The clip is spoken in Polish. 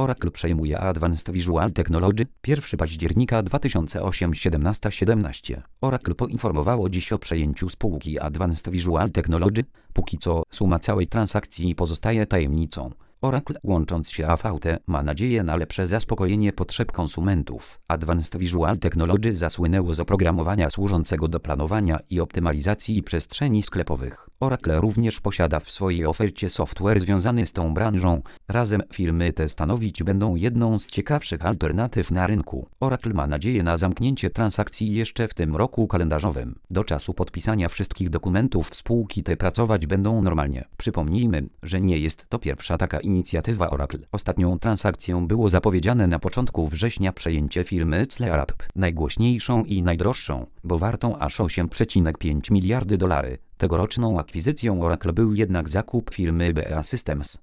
Oracle przejmuje Advanced Visual Technology 1 października 2008 17:17. Oracle poinformowało dziś o przejęciu spółki Advanced Visual Technology. Póki co suma całej transakcji pozostaje tajemnicą. Oracle, łącząc się AVT, ma nadzieję na lepsze zaspokojenie potrzeb konsumentów. Advanced Visual Technology zasłynęło z oprogramowania służącego do planowania i optymalizacji przestrzeni sklepowych. Oracle również posiada w swojej ofercie software związany z tą branżą. Razem firmy te stanowić będą jedną z ciekawszych alternatyw na rynku. Oracle ma nadzieję na zamknięcie transakcji jeszcze w tym roku kalendarzowym. Do czasu podpisania wszystkich dokumentów spółki te pracować będą normalnie. Przypomnijmy, że nie jest to pierwsza taka inicjatywa Oracle. Ostatnią transakcją było zapowiedziane na początku września przejęcie firmy ClearUp, najgłośniejszą i najdroższą, bo wartą aż $8,5 miliardy. Tegoroczną akwizycją Oracle był jednak zakup firmy BAE Systems.